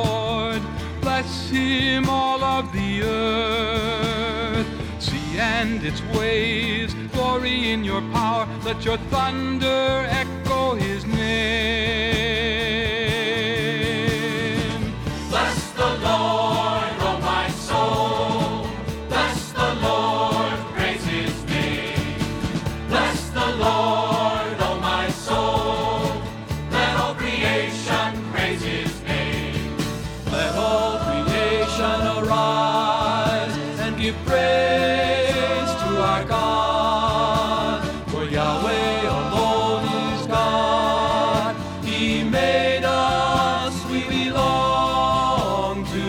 Lord. Bless him, all of the earth. Sea and its waves glory in your power. Let your thunder echo his name. Bless the Lord, oh my soul. Bless the Lord, praise his name. Bless the Lord, oh my soul. Let all creation praise his name. Let all creation arise and give praise to our God. For Yahweh alone is God. He made us, we belong to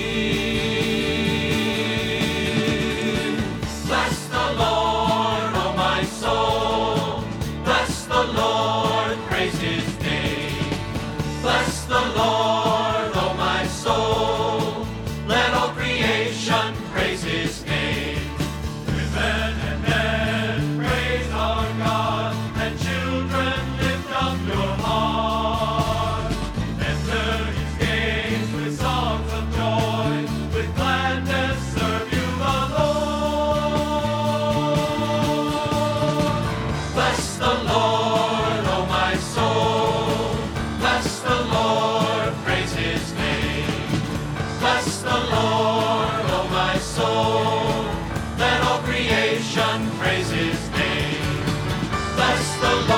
him. Bless the Lord, oh my soul. Bless the Lord, praise his name. Bless the Lord, oh my soul. Let all creation praise his name. Women and men praise our God, and children lift up your heart. Enter his gates with songs of joy, with gladness serve you the Lord. Bless the Lord, oh my soul. Bless the Lord, praise his name. Bless the Lord, oh my soul. Let all creation praise his name. Bless the Lord.